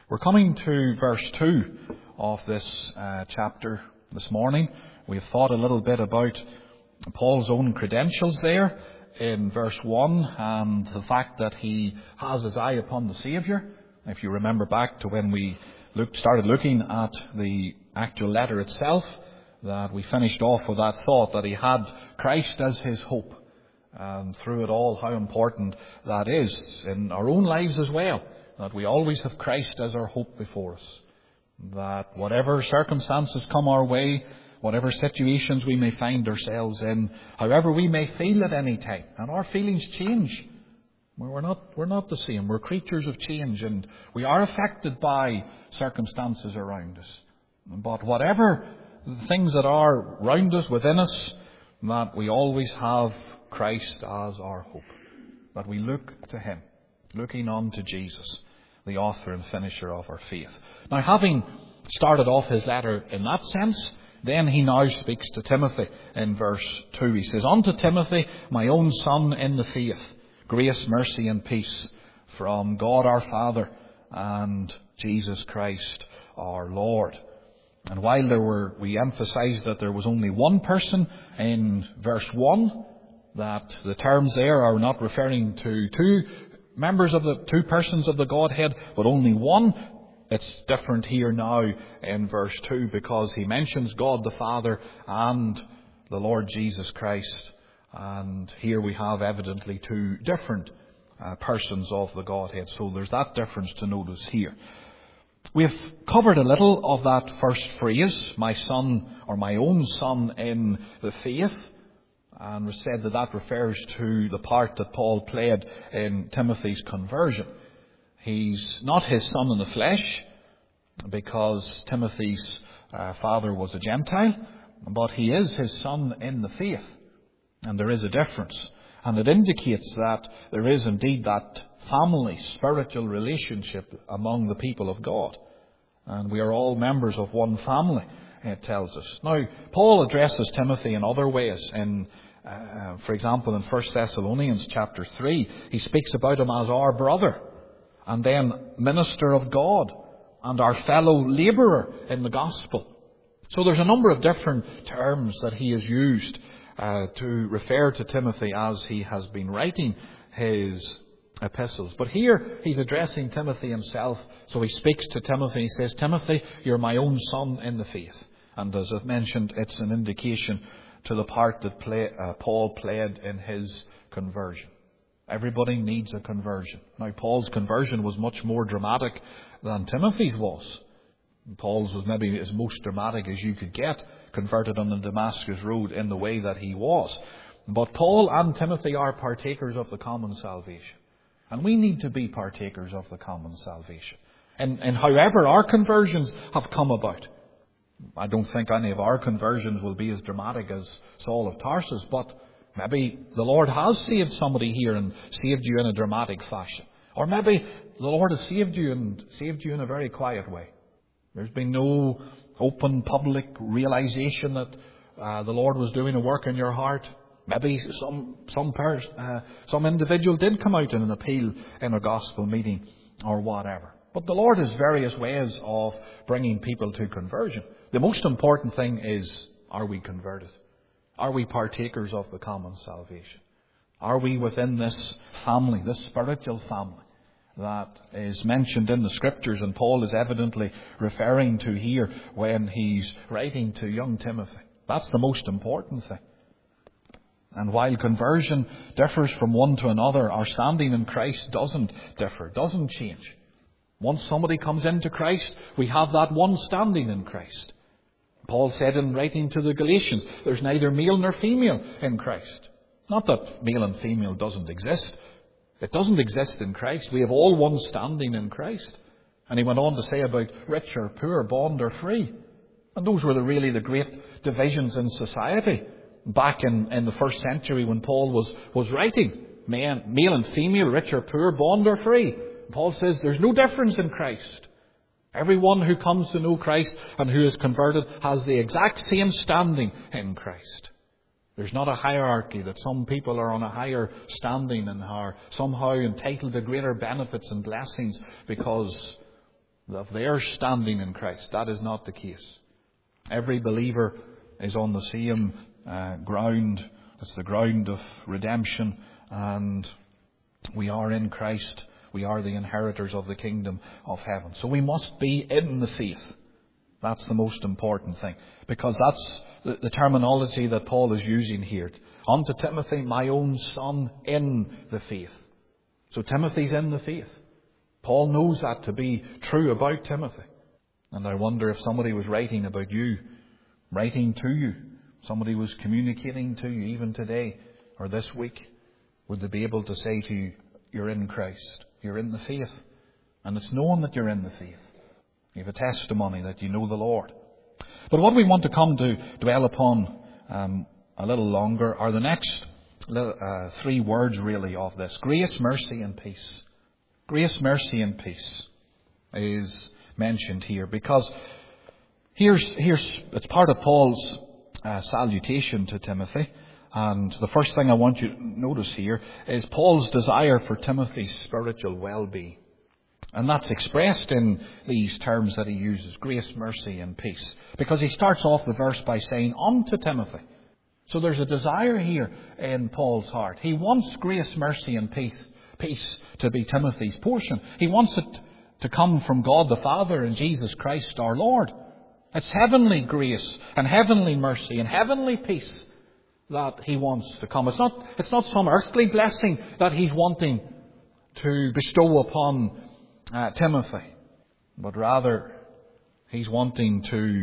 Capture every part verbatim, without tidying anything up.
We're coming to verse two of this uh, chapter this morning. We've thought a little bit about Paul's own credentials there in verse one and the fact that he has his eye upon the Saviour. If you remember back to when we looked, started looking at the actual letter itself, that we finished off with that thought that he had Christ as his hope. And through it all, how important that is in our own lives as well, that we always have Christ as our hope before us. That whatever circumstances come our way, whatever situations we may find ourselves in, however we may feel at any time, and our feelings change. We're not, we're not the same. We're creatures of change, and we are affected by circumstances around us. But whatever the things that are around us, within us, that we always have Christ as our hope. That we look to Him, looking on to Jesus, the author and finisher of our faith. Now, having started off his letter in that sense, then he now speaks to Timothy in verse two. He says, "Unto Timothy, my own son in the faith, grace, mercy and peace from God our Father and Jesus Christ our Lord." And while there were, we emphasized that there was only one person in verse one, that the terms there are not referring to two members of the two persons of the Godhead, but only one. It's different here now in verse two because he mentions God the Father and the Lord Jesus Christ. And here we have evidently two different uh, persons of the Godhead. So there's that difference to notice here. We've covered a little of that first phrase, my son or my own son in the faith. And we said that that refers to the part that Paul played in Timothy's conversion. He's not his son in the flesh, because Timothy's uh, father was a Gentile, but he is his son in the faith. And there is a difference. And it indicates that there is indeed that family, spiritual relationship among the people of God. And we are all members of one family, it tells us. Now, Paul addresses Timothy in other ways. In Uh, for example, in First Thessalonians chapter three, he speaks about him as our brother, and then minister of God, and our fellow labourer in the gospel. So there's a number of different terms that he has used uh, to refer to Timothy as he has been writing his epistles. But here he's addressing Timothy himself. So he speaks to Timothy. He says, "Timothy, you're my own son in the faith." And as I've mentioned, it's an indication to the part that play, uh, Paul played in his conversion. Everybody needs a conversion. Now, Paul's conversion was much more dramatic than Timothy's was. Paul's was maybe as most dramatic as you could get, converted on the Damascus road in the way that he was. But Paul and Timothy are partakers of the common salvation. And we need to be partakers of the common salvation. And, and however our conversions have come about, I don't think any of our conversions will be as dramatic as Saul of Tarsus, but maybe the Lord has saved somebody here and saved you in a dramatic fashion. Or maybe the Lord has saved you and saved you in a very quiet way. There's been no open public realization that uh, the Lord was doing a work in your heart. Maybe some some pers- uh, some individual did come out in an appeal in a gospel meeting or whatever. But the Lord has various ways of bringing people to conversion. The most important thing is, are we converted? Are we partakers of the common salvation? Are we within this family, this spiritual family that is mentioned in the Scriptures, and Paul is evidently referring to here when he's writing to young Timothy? That's the most important thing. And while conversion differs from one to another, our standing in Christ doesn't differ, doesn't change. Once somebody comes into Christ, we have that one standing in Christ. Paul said in writing to the Galatians, there's neither male nor female in Christ. Not that male and female doesn't exist. It doesn't exist in Christ. We have all one standing in Christ. And he went on to say about rich or poor, bond or free. And those were the, really the great divisions in society back in, in the first century when Paul was, was writing. Man, male and female, rich or poor, bond or free. Paul says there's no difference in Christ. Everyone who comes to know Christ and who is converted has the exact same standing in Christ. There's not a hierarchy that some people are on a higher standing and are somehow entitled to greater benefits and blessings because of their standing in Christ. That is not the case. Every believer is on the same uh, ground. It's the ground of redemption, and we are in Christ. We are the inheritors of the kingdom of heaven. So we must be in the faith. That's the most important thing, because that's the, the terminology that Paul is using here. Unto Timothy, my own son, in the faith. So Timothy's in the faith. Paul knows that to be true about Timothy. And I wonder if somebody was writing about you, writing to you, somebody was communicating to you even today or this week, would they be able to say to you, you're in Christ, you're in the faith, and it's known that you're in the faith. You have a testimony that you know the Lord. But what we want to come to dwell upon um, a little longer are the next uh, three words really of this. Grace, mercy and peace. Grace, mercy and peace is mentioned here, because here's, here's it's part of Paul's uh, salutation to Timothy. And the first thing I want you to notice here is Paul's desire for Timothy's spiritual well-being. And that's expressed in these terms that he uses, grace, mercy and peace. Because he starts off the verse by saying, unto Timothy. So there's a desire here in Paul's heart. He wants grace, mercy and peace, peace to be Timothy's portion. He wants it to come from God the Father and Jesus Christ our Lord. It's heavenly grace and heavenly mercy and heavenly peace that he wants to come. It's not, it's not some earthly blessing that he's wanting to bestow upon uh, Timothy, but rather he's wanting to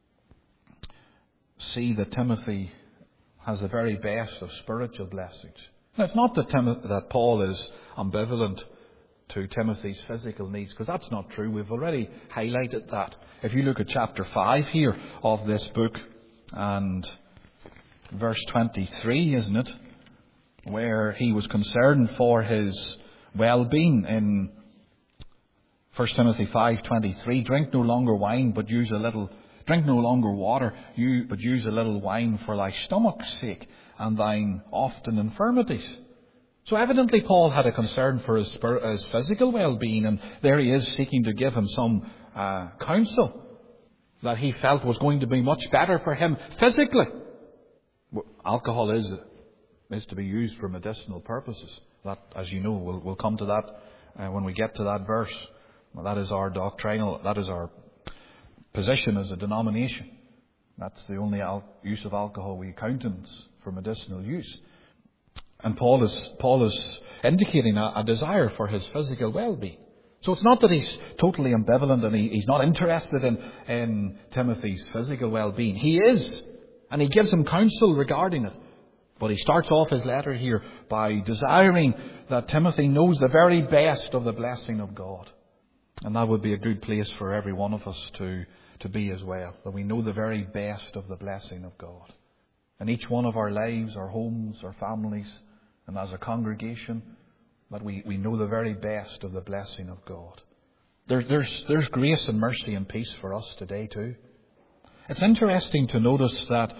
see that Timothy has the very best of spiritual blessings. Now, it's not that, Tim- that Paul is ambivalent to Timothy's physical needs, because that's not true. We've already highlighted that. If you look at chapter five here of this book, and verse twenty-three, isn't it? Where he was concerned for his well-being in First Timothy five twenty-three. Drink no longer wine, but use a little. Drink no longer water, you but use a little wine for thy stomach's sake and thine often infirmities. So evidently Paul had a concern for his, his physical well-being, and there he is seeking to give him some uh, counsel that he felt was going to be much better for him physically. Alcohol is is to be used for medicinal purposes. That, as you know, we'll, we'll come to that uh, when we get to that verse. Well, that is our doctrinal, that is our position as a denomination. That's the only al- use of alcohol we countenance for medicinal use. And Paul is Paul is indicating a, a desire for his physical well-being. So it's not that he's totally ambivalent and he, he's not interested in, in Timothy's physical well-being. He is. And he gives him counsel regarding it. But he starts off his letter here by desiring that Timothy knows the very best of the blessing of God. And that would be a good place for every one of us to, to be as well. That we know the very best of the blessing of God. In each one of our lives, our homes, our families, and as a congregation, that we, we know the very best of the blessing of God. There, there's, there's grace and mercy and peace for us today too. It's interesting to notice that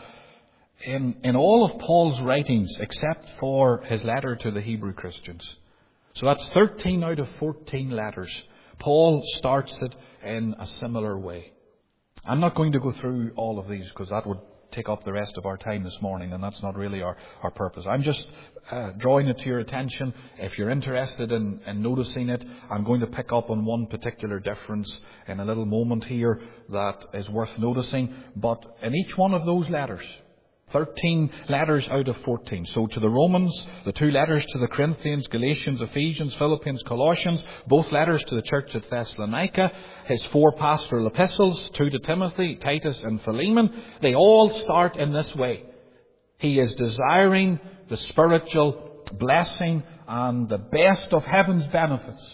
in, in all of Paul's writings, except for his letter to the Hebrew Christians, so that's thirteen out of fourteen letters, Paul starts it in a similar way. I'm not going to go through all of these because that would take up the rest of our time this morning, and that's not really our, our purpose. I'm just uh, drawing it to your attention. If you're interested in, in noticing it, I'm going to pick up on one particular difference in a little moment here that is worth noticing. But in each one of those letters, thirteen letters out of fourteen. So to the Romans, the two letters to the Corinthians, Galatians, Ephesians, Philippians, Colossians, both letters to the church at Thessalonica, his four pastoral epistles, two to Timothy, Titus and Philemon, they all start in this way. He is desiring the spiritual blessing and the best of heaven's benefits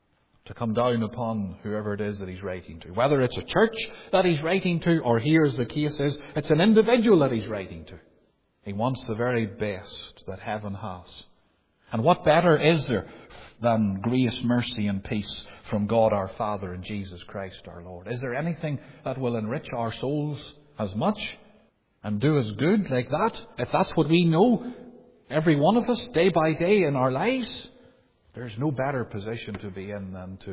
to come down upon whoever it is that he's writing to. Whether it's a church that he's writing to, or here as the case is, it's an individual that he's writing to. He wants the very best that heaven has. And what better is there than grace, mercy and peace from God our Father and Jesus Christ our Lord? Is there anything that will enrich our souls as much and do us good like that? If that's what we know, every one of us, day by day in our lives, there's no better position to be in than to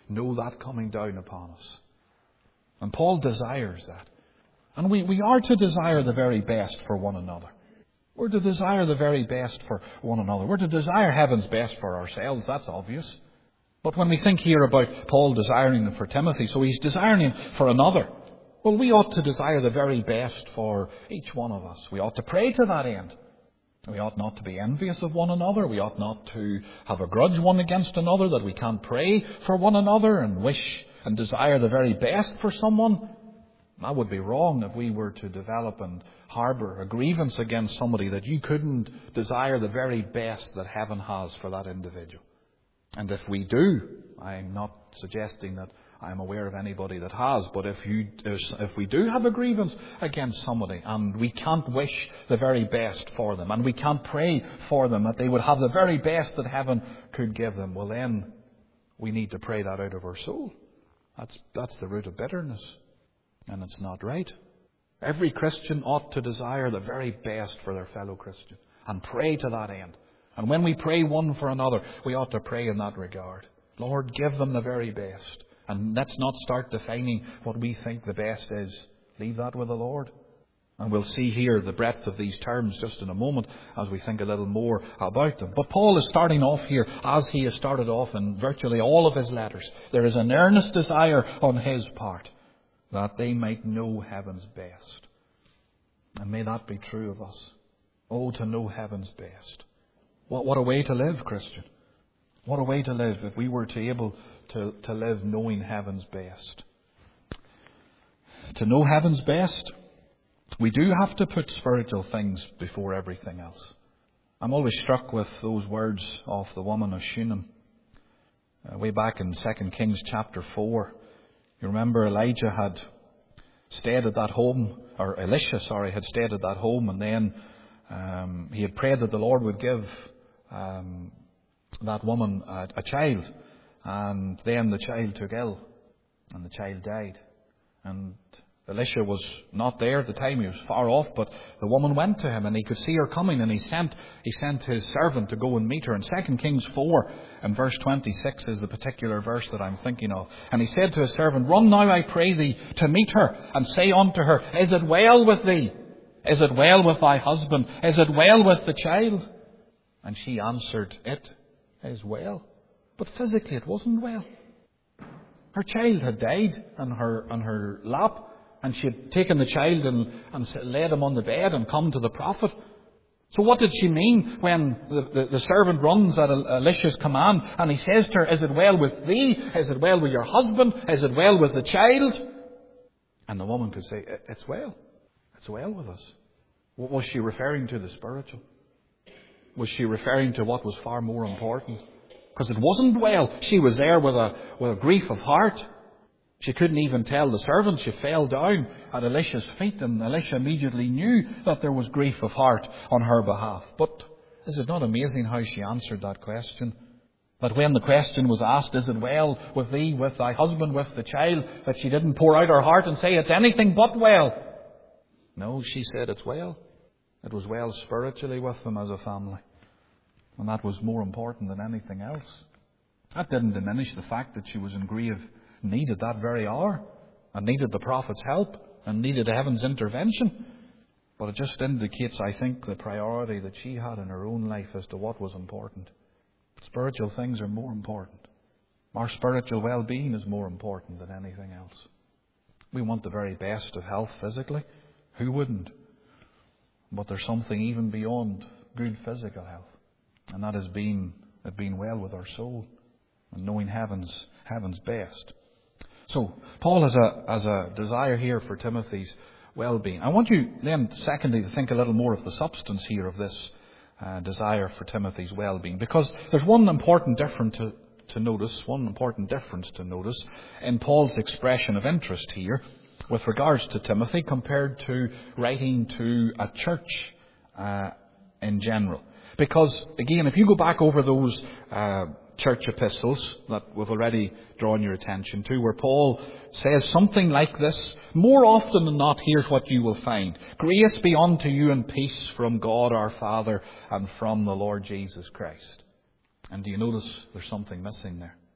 know that coming down upon us. And Paul desires that. And we, we are to desire the very best for one another. We're to desire the very best for one another. We're to desire heaven's best for ourselves. That's obvious. But when we think here about Paul desiring it for Timothy, so he's desiring it for another. Well, we ought to desire the very best for each one of us. We ought to pray to that end. We ought not to be envious of one another. We ought not to have a grudge one against another, that we can't pray for one another and wish and desire the very best for someone. That would be wrong if we were to develop and harbour a grievance against somebody, that you couldn't desire the very best that heaven has for that individual. And if we do, I'm not suggesting that I'm aware of anybody that has, but if you, if we do have a grievance against somebody and we can't wish the very best for them and we can't pray for them that they would have the very best that heaven could give them, well then we need to pray that out of our soul. That's, that's the root of bitterness, and it's not right. Every Christian ought to desire the very best for their fellow Christian and pray to that end. And when we pray one for another, we ought to pray in that regard. Lord, give them the very best. And let's not start defining what we think the best is. Leave that with the Lord. And we'll see here the breadth of these terms just in a moment as we think a little more about them. But Paul is starting off here, as he has started off in virtually all of his letters. There is an earnest desire on his part that they might know heaven's best. And may that be true of us. Oh, to know heaven's best. What, what a way to live, Christian. What a way to live if we were to able to, to live knowing heaven's best. To know heaven's best, we do have to put spiritual things before everything else. I'm always struck with those words of the woman of Shunem. Uh, way back in Second Kings chapter four. You remember Elijah had stayed at that home, or Elisha, sorry, had stayed at that home, and then um, he had prayed that the Lord would give um, that woman a, a child. And then the child took ill, and the child died. And Elisha was not there at the time. He was far off, but the woman went to him and he could see her coming, and he sent he sent his servant to go and meet her. And Second Kings four and verse twenty-six is the particular verse that I'm thinking of. And he said to his servant, "Run now, I pray thee, to meet her, and say unto her, Is it well with thee? Is it well with thy husband? Is it well with the child?" And she answered, "It is well." But physically it wasn't well. Her child had died on her on her lap, and she had taken the child and, and laid him on the bed and come to the prophet. So what did she mean when the, the, the servant runs at Elisha's command and he says to her, "Is it well with thee? Is it well with your husband? Is it well with the child?" And the woman could say, "It's well. It's well with us." Was she referring to the spiritual? Was she referring to what was far more important? Because it wasn't well. She was there with a, with a grief of heart. She couldn't even tell the servant. She fell down at Elisha's feet, and Elisha immediately knew that there was grief of heart on her behalf. But is it not amazing how she answered that question? That when the question was asked, "Is it well with thee, with thy husband, with the child?" that she didn't pour out her heart and say, "It's anything but well." No, she said it's well. It was well spiritually with them as a family. And that was more important than anything else. That didn't diminish the fact that she was in grave need at that very hour, and needed the prophet's help, and needed heaven's intervention. But it just indicates, I think, the priority that she had in her own life as to what was important. Spiritual things are more important. Our spiritual well-being is more important than anything else. We want the very best of health physically. Who wouldn't? But there's something even beyond good physical health. And that is being, it being well with our soul and knowing heaven's, heaven's best. So, Paul has a, has a desire here for Timothy's well-being. I want you then, secondly, to think a little more of the substance here of this uh, desire for Timothy's well-being. Because there's one important difference to, to notice, one important difference to notice in Paul's expression of interest here with regards to Timothy compared to writing to a church uh, in general. Because, again, if you go back over those uh, church epistles that we've already drawn your attention to, where Paul says something like this, more often than not, here's what you will find. "Grace be unto you and peace from God our Father and from the Lord Jesus Christ." And do you notice there's something missing there?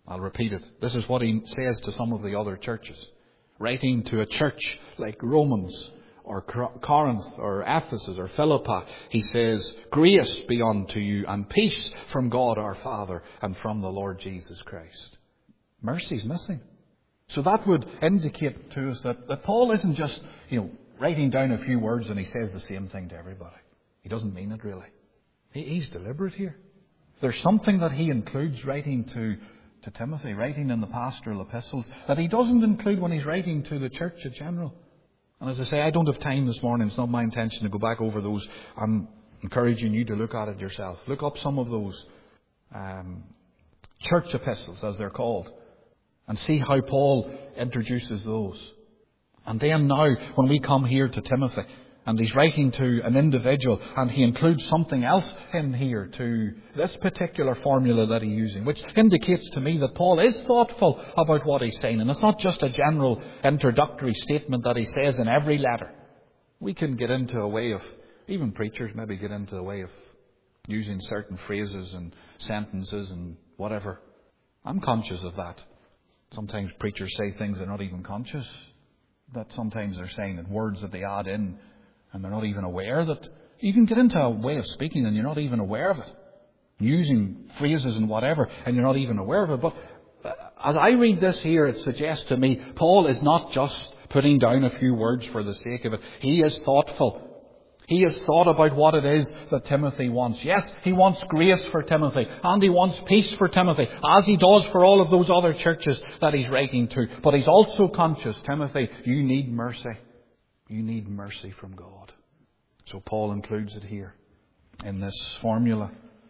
I'll repeat it. This is what he says to some of the other churches. Writing to a church like Romans or Corinth or Ephesus or Philippi, he says, "Grace be unto you and peace from God our Father and from the Lord Jesus Christ." Mercy's missing. So that would indicate to us that, that Paul isn't just, you know, writing down a few words and he says the same thing to everybody. He doesn't mean it really. He, he's deliberate here. There's something that he includes writing to, to Timothy, writing in the pastoral epistles, that he doesn't include when he's writing to the church in general. And as I say, I don't have time this morning. It's not my intention to go back over those. I'm encouraging you to look at it yourself. Look up some of those um, church epistles, as they're called, and see how Paul introduces those. And then now, when we come here to Timothy, and he's writing to an individual, and he includes something else in here to this particular formula that he's using, which indicates to me that Paul is thoughtful about what he's saying. And it's not just a general introductory statement that he says in every letter. We can get into a way of, even preachers maybe get into a way of using certain phrases and sentences and whatever. I'm conscious of that. Sometimes preachers say things they're not even conscious. That sometimes they're saying that words that they add in, and they're not even aware that you can get into a way of speaking and you're not even aware of it. Using phrases and whatever, and you're not even aware of it. But as I read this here, it suggests to me Paul is not just putting down a few words for the sake of it. He is thoughtful. He has thought about what it is that Timothy wants. Yes, he wants grace for Timothy, and he wants peace for Timothy, as he does for all of those other churches that he's writing to. But he's also conscious, Timothy, you need mercy. You need mercy from God. So Paul includes it here in this formula.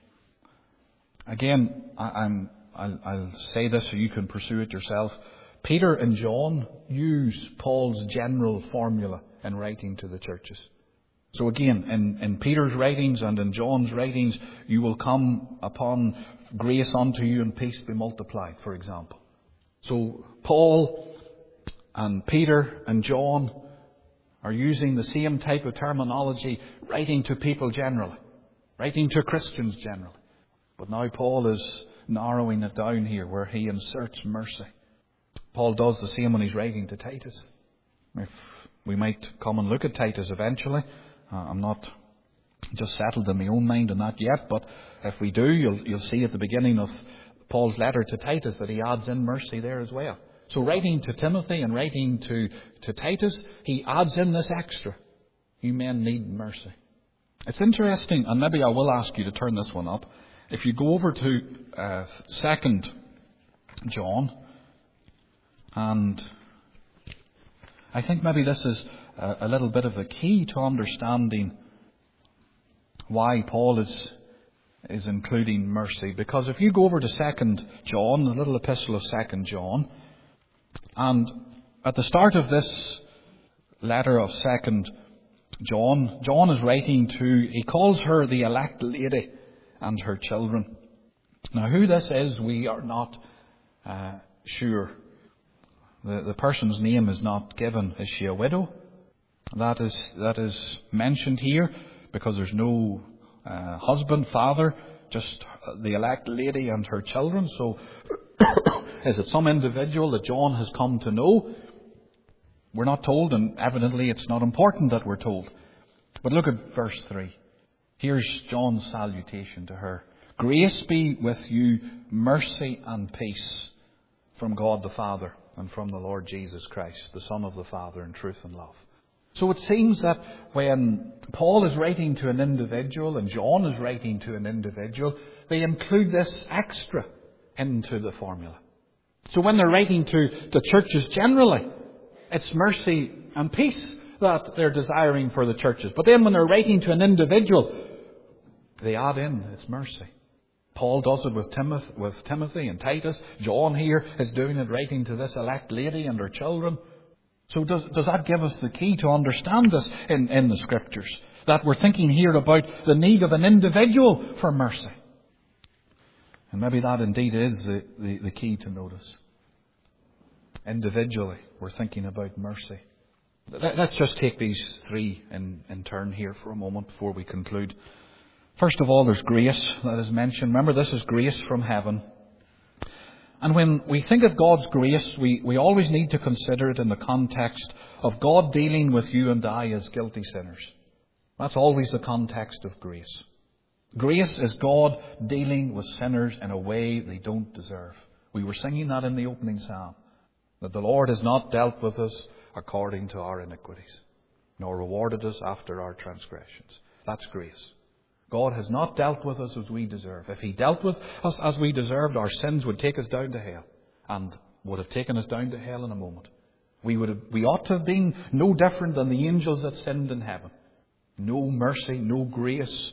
Again, I, I'm, I'll, I'll say this so you can pursue it yourself. Peter and John use Paul's general formula in writing to the churches. So again, in, in Peter's writings and in John's writings, you will come upon grace unto you and peace be multiplied, for example. So Paul and Peter and John are using the same type of terminology, writing to people generally, writing to Christians generally. But now Paul is narrowing it down here where he inserts mercy. Paul does the same when he's writing to Titus. If we might come and look at Titus eventually. Uh, I'm not just settled in my own mind on that yet, but if we do, you'll, you'll see at the beginning of Paul's letter to Titus that he adds in mercy there as well. So writing to Timothy and writing to, to Titus, he adds in this extra. You men need mercy. It's interesting, and maybe I will ask you to turn this one up. If you go over to uh, Second John, and I think maybe this is a, a little bit of a key to understanding why Paul is is including mercy. Because if you go over to Second John, the little epistle of Second John, and at the start of this letter of Second John, John is writing to, he calls her the elect lady and her children. Now who this is, we are not uh, sure. The, the person's name is not given. Is she a widow? That is, that is mentioned here because there's no uh, husband, father, just the elect lady and her children. So is it some individual that John has come to know? We're not told, and evidently it's not important that we're told. But look at verse three. Here's John's salutation to her. Grace be with you, mercy and peace from God the Father and from the Lord Jesus Christ, the Son of the Father, in truth and love. So it seems that when Paul is writing to an individual and John is writing to an individual, they include this extra into the formula. So when they're writing to the churches generally, it's mercy and peace that they're desiring for the churches. But then when they're writing to an individual, they add in, it's mercy. Paul does it with Timothy, with Timothy and Titus. John here is doing it, writing to this elect lady and her children. So does, does that give us the key to understand this in, in the Scriptures? That we're thinking here about the need of an individual for mercy. And maybe that indeed is the, the, the key to notice. Individually, we're thinking about mercy. Let's just take these three in, in turn here for a moment before we conclude. First of all, there's grace that is mentioned. Remember, this is grace from heaven. And when we think of God's grace, we, we always need to consider it in the context of God dealing with you and I as guilty sinners. That's always the context of grace. Grace is God dealing with sinners in a way they don't deserve. We were singing that in the opening psalm, that the Lord has not dealt with us according to our iniquities, nor rewarded us after our transgressions. That's grace. God has not dealt with us as we deserve. If He dealt with us as we deserved, our sins would take us down to hell, and would have taken us down to hell in a moment. We would have, we ought to have been no different than the angels that sinned in heaven. No mercy, no grace,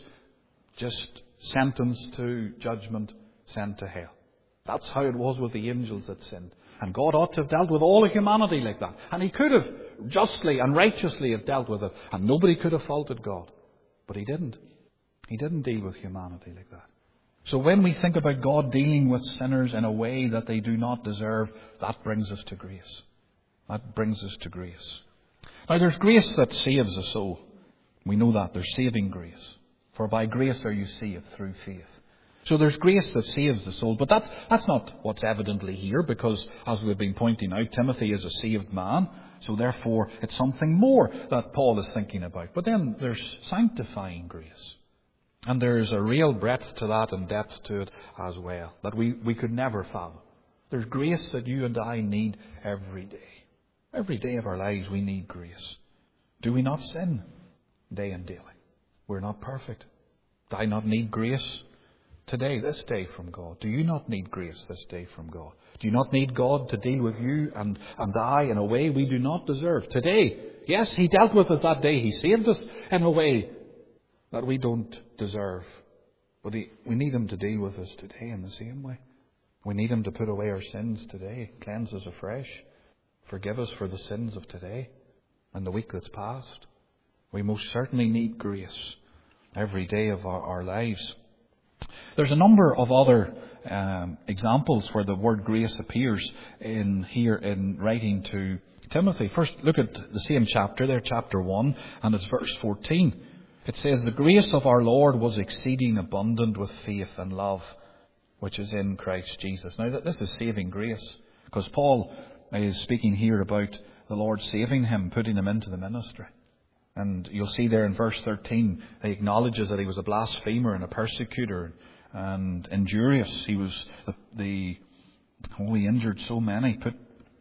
just sentenced to judgment, sent to hell. That's how it was with the angels that sinned. And God ought to have dealt with all of humanity like that. And He could have justly and righteously have dealt with it. And nobody could have faulted God. But He didn't. He didn't deal with humanity like that. So when we think about God dealing with sinners in a way that they do not deserve, that brings us to grace. That brings us to grace. Now there's grace that saves a soul. We know that. There's saving grace. For by grace are you saved through faith. So there's grace that saves the soul. But that's, that's not what's evidently here, because as we've been pointing out, Timothy is a saved man. So therefore it's something more that Paul is thinking about. But then there's sanctifying grace. And there's a real breadth to that and depth to it as well, that we, we could never fathom. There's grace that you and I need every day. Every day of our lives we need grace. Do we not sin day and daily? We're not perfect. Do I not need grace today, this day from God? Do you not need grace this day from God? Do you not need God to deal with you and, and I in a way we do not deserve? Today, yes, He dealt with it that day. He saved us in a way that we don't deserve. But he, we need Him to deal with us today in the same way. We need Him to put away our sins today, cleanse us afresh, forgive us for the sins of today and the week that's passed. We most certainly need grace every day of our, our lives. There's a number of other um, examples where the word grace appears in here in writing to Timothy. First, look at the same chapter there, chapter one, and it's verse fourteen. It says, "The grace of our Lord was exceeding abundant with faith and love, which is in Christ Jesus." Now, this is saving grace, because Paul is speaking here about the Lord saving him, putting him into the ministry. And you'll see there in verse thirteen, he acknowledges that he was a blasphemer and a persecutor and injurious. He was the, the oh, he injured so many, put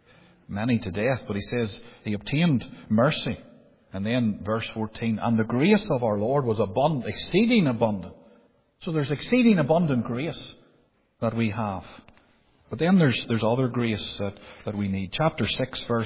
many to death. But he says he obtained mercy. And then verse fourteen, "And the grace of our Lord was abundant, exceeding abundant." So there's exceeding abundant grace that we have. But then there's there's other grace that, that we need. Chapter six, verse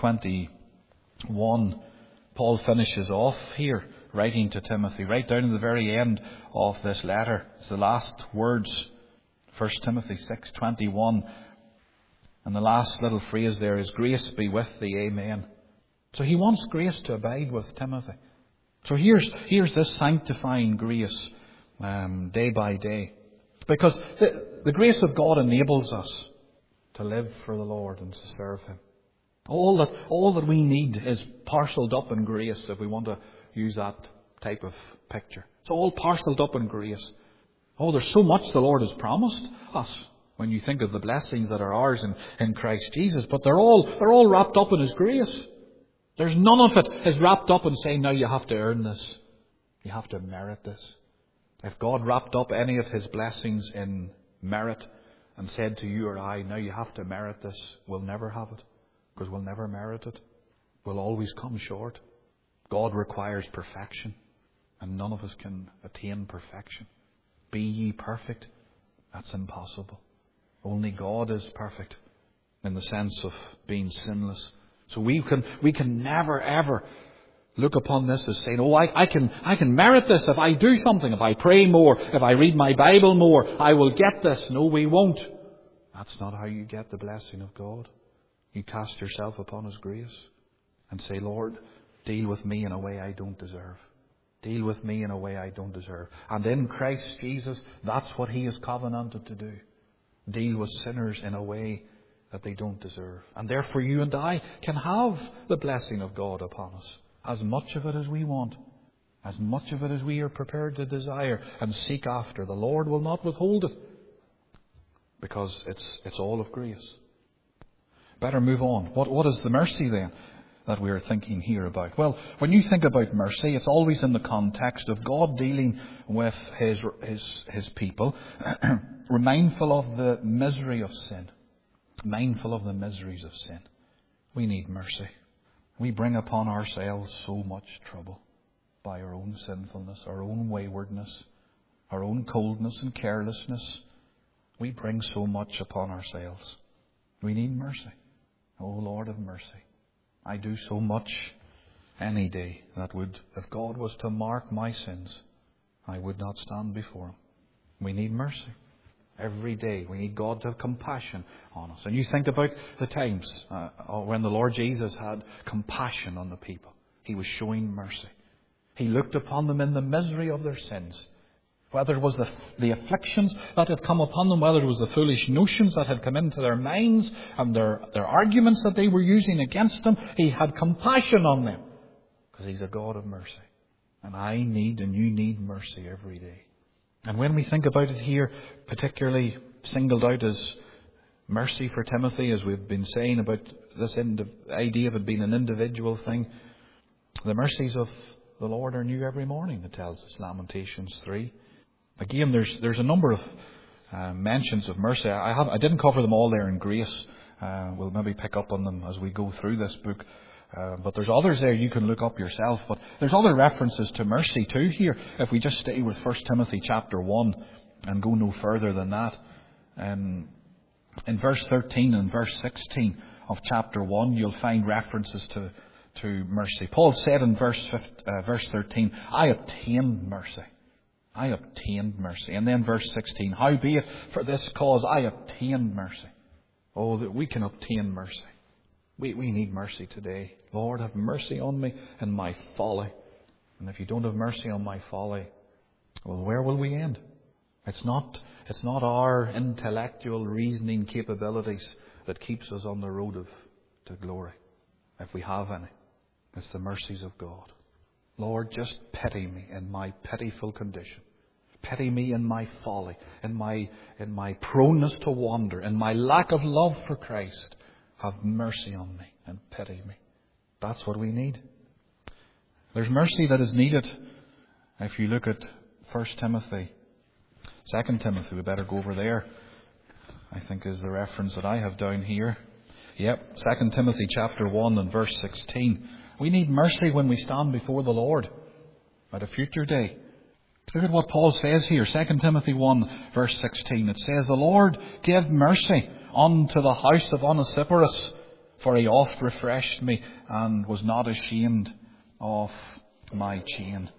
twenty-one, Paul finishes off here, writing to Timothy, right down to the very end of this letter. It's the last words, First Timothy six twenty-one. And the last little phrase there is, "Grace be with thee, amen." So he wants grace to abide with Timothy. So here's here's this sanctifying grace um, day by day. Because the, the grace of God enables us to live for the Lord and to serve Him. All that all that we need is parcelled up in grace, if we want to use that type of picture. It's all parcelled up in grace. Oh, there's so much the Lord has promised us when you think of the blessings that are ours in, in Christ Jesus. But they're all they're all wrapped up in His grace. There's none of it is wrapped up in saying, now you have to earn this. You have to merit this. If God wrapped up any of His blessings in merit and said to you or I, now you have to merit this, we'll never have it. Because we'll never merit it. We'll always come short. God requires perfection. And none of us can attain perfection. Be ye perfect. That's impossible. Only God is perfect in the sense of being sinless. So we can we can never ever look upon this as saying, oh, I, I can I can merit this if I do something, if I pray more, if I read my Bible more, I will get this. No, we won't. That's not how you get the blessing of God. You cast yourself upon His grace and say, Lord, deal with me in a way I don't deserve. Deal with me in a way I don't deserve. And in Christ Jesus, that's what He is covenanted to do. Deal with sinners in a way that they don't deserve. And therefore you and I can have the blessing of God upon us. As much of it as we want. As much of it as we are prepared to desire and seek after. The Lord will not withhold it. because it's it's all of grace. Better move on. What what is the mercy then that we are thinking here about? Well, when you think about mercy, it's always in the context of God dealing with His His His people, mindful of the misery of sin, mindful of the miseries of sin. We need mercy. We bring upon ourselves so much trouble by our own sinfulness, our own waywardness, our own coldness and carelessness. We bring so much upon ourselves. We need mercy. Oh, Lord, have mercy. I do so much any day that would, if God was to mark my sins, I would not stand before Him. We need mercy. Every day we need God to have compassion on us. And you think about the times uh, when the Lord Jesus had compassion on the people. He was showing mercy. He looked upon them in the misery of their sins. Whether it was the, the afflictions that had come upon them, whether it was the foolish notions that had come into their minds and their, their arguments that they were using against Him, He had compassion on them. Because He's a God of mercy. And I need and you need mercy every day. And when we think about it here, particularly singled out as mercy for Timothy, as we've been saying about this ind- idea of it being an individual thing, the mercies of the Lord are new every morning, it tells us, Lamentations three. Again, there's there's a number of uh, mentions of mercy. I have I didn't cover them all there in grace. Uh, we'll maybe pick up on them as we go through this book. Uh, but there's others there you can look up yourself. But there's other references to mercy too here. If we just stay with First Timothy chapter one and go no further than that. Um, in verse thirteen and verse sixteen of chapter one, you'll find references to, to mercy. Paul said in verse fifteen, uh, verse thirteen, I obtained mercy. I obtained mercy. And then verse sixteen, howbeit for this cause I obtained mercy. Oh, that we can obtain mercy. We, we need mercy today. Lord, have mercy on me and my folly. And if you don't have mercy on my folly, well, where will we end? It's not, it's not our intellectual reasoning capabilities that keeps us on the road of to glory, if we have any. It's the mercies of God. Lord, just pity me in my pitiful condition. Pity me in my folly, in my, in my proneness to wander, in my lack of love for Christ. Have mercy on me and pity me. That's what we need. There's mercy that is needed. If you look at First Timothy, Second Timothy, we better go over there. I think is the reference that I have down here. Yep, Second Timothy chapter one and verse sixteen. We need mercy when we stand before the Lord at a future day. Look at what Paul says here, Second Timothy one verse sixteen. It says, the Lord give mercy unto the house of Onesiphorus, for he oft refreshed me and was not ashamed of my chain.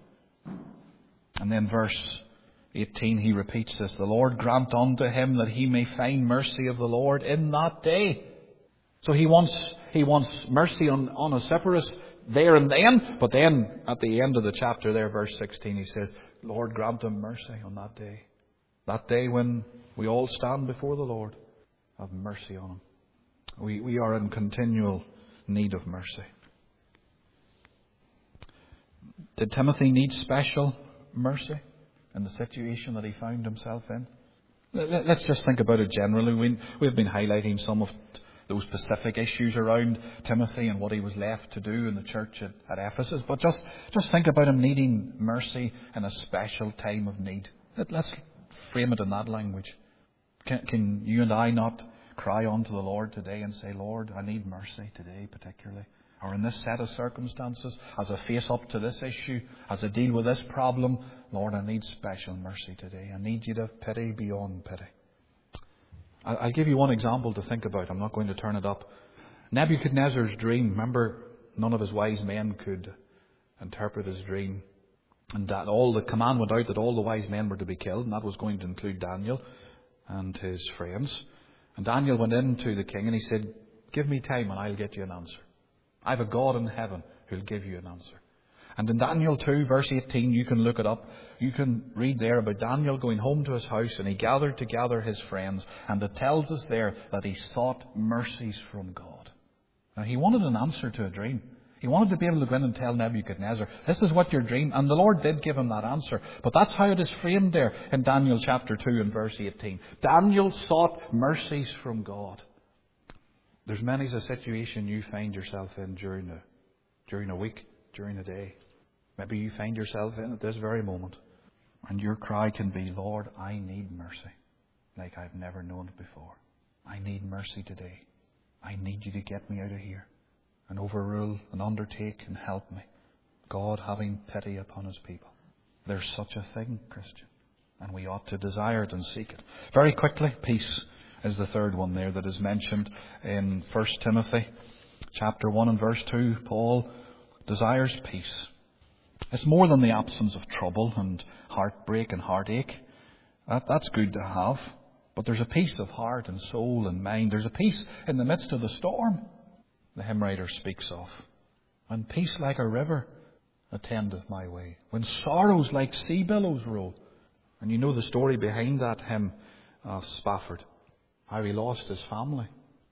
And then verse eighteen, he repeats this, the Lord grant unto him that he may find mercy of the Lord in that day. So he wants he wants mercy on Onesiphorus there and then, but then at the end of the chapter there, verse sixteen, he says, Lord grant him mercy on that day. That day when we all stand before the Lord. Have mercy on him. We, we are in continual need of mercy. Did Timothy need special mercy in the situation that he found himself in? Let's just think about it generally. We, we've been highlighting some of those specific issues around Timothy and what he was left to do in the church at, at Ephesus. But just, just think about him needing mercy in a special time of need. Let, let's frame it in that language. Can, can you and I not cry unto the Lord today and say, Lord, I need mercy today particularly? Or in this set of circumstances, as I face up to this issue, as I deal with this problem, Lord, I need special mercy today. I need you to have pity beyond pity. I'll give you one example to think about. I'm not going to turn it up. Nebuchadnezzar's dream. Remember, none of his wise men could interpret his dream. And that all the command went out that all the wise men were to be killed. And that was going to include Daniel and his friends. And Daniel went in to the king and he said, give me time and I'll get you an answer. I have a God in heaven who'll give you an answer. And in Daniel two, verse eighteen, you can look it up. You can read there about Daniel going home to his house and he gathered together his friends. And it tells us there that he sought mercies from God. Now, he wanted an answer to a dream. He wanted to be able to go in and tell Nebuchadnezzar, this is what your dream. And the Lord did give him that answer. But that's how it is framed there in Daniel chapter two and verse eighteen. Daniel sought mercies from God. There's many's a situation you find yourself in during a, during a week, during a day. Maybe you find yourself in at this very moment. And your cry can be, Lord, I need mercy like I've never known it before. I need mercy today. I need you to get me out of here and overrule and undertake and help me. God having pity upon his people. There's such a thing, Christian, and we ought to desire it and seek it. Very quickly, peace is the third one there that is mentioned in First Timothy chapter one and verse two. Paul desires peace. It's more than the absence of trouble and heartbreak and heartache. That, that's good to have. But there's a peace of heart and soul and mind. There's a peace in the midst of the storm, the hymn writer speaks of. When peace like a river attendeth my way. When sorrows like sea billows roll. And you know the story behind that hymn of Spafford. How he lost his family.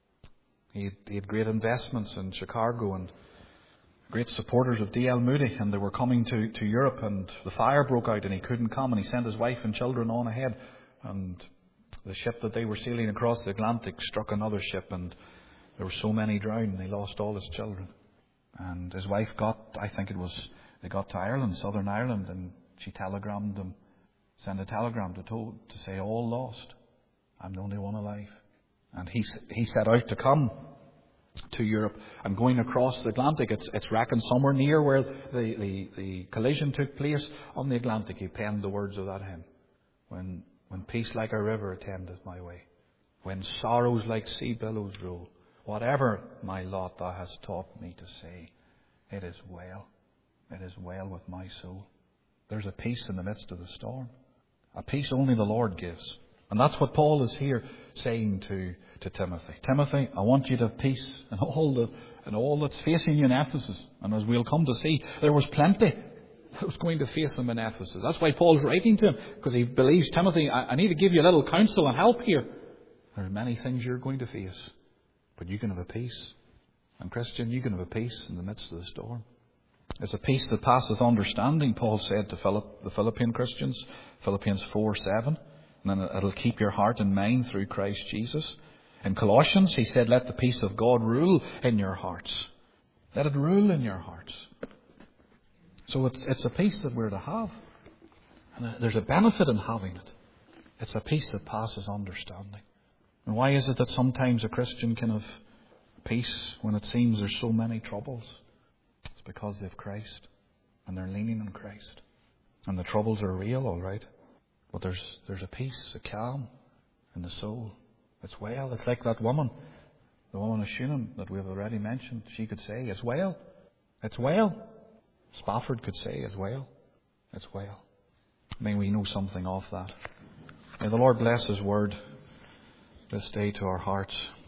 He had, he had great investments in Chicago and great supporters of D L Moody, and they were coming to, to Europe, and the fire broke out and he couldn't come, and he sent his wife and children on ahead, and the ship that they were sailing across the Atlantic struck another ship, and there were so many drowned, and he lost all his children. And his wife got, I think it was, they got to Ireland, Southern Ireland, and she telegrammed them, sent a telegram to, told, to say, all lost. I'm the only one alive. And he, he set out to come to Europe, and going across the Atlantic. It's, it's reckoned somewhere near where the, the, the collision took place on the Atlantic. He penned the words of that hymn. When, when peace like a river attendeth my way. When sorrows like sea billows roll. Whatever my lot thou hast taught me to say. It is well. It is well with my soul. There's a peace in the midst of the storm. A peace only the Lord gives. And that's what Paul is here saying to, to Timothy. Timothy, I want you to have peace in all, the, in all that's facing you in Ephesus. And as we'll come to see, there was plenty that was going to face them in Ephesus. That's why Paul's writing to him, because he believes, Timothy, I, I need to give you a little counsel and help here. There are many things you're going to face, but you can have a peace. And Christian, you can have a peace in the midst of the storm. It's a peace that passeth understanding, Paul said to Philip, the Philippian Christians, Philippians four seven. And then it'll keep your heart and mind through Christ Jesus. In Colossians, he said, let the peace of God rule in your hearts. Let it rule in your hearts. So it's, it's a peace that we're to have. And there's a benefit in having it. It's a peace that passes understanding. And why is it that sometimes a Christian can have peace when it seems there's so many troubles? It's because they have Christ. And they're leaning on Christ. And the troubles are real, all right. But there's there's a peace, a calm in the soul. It's well. It's like that woman, the woman of Shunem that we've already mentioned. She could say, it's well. It's well. Spafford could say, it's well. It's well. May we know something of that. May the Lord bless His word this day to our hearts.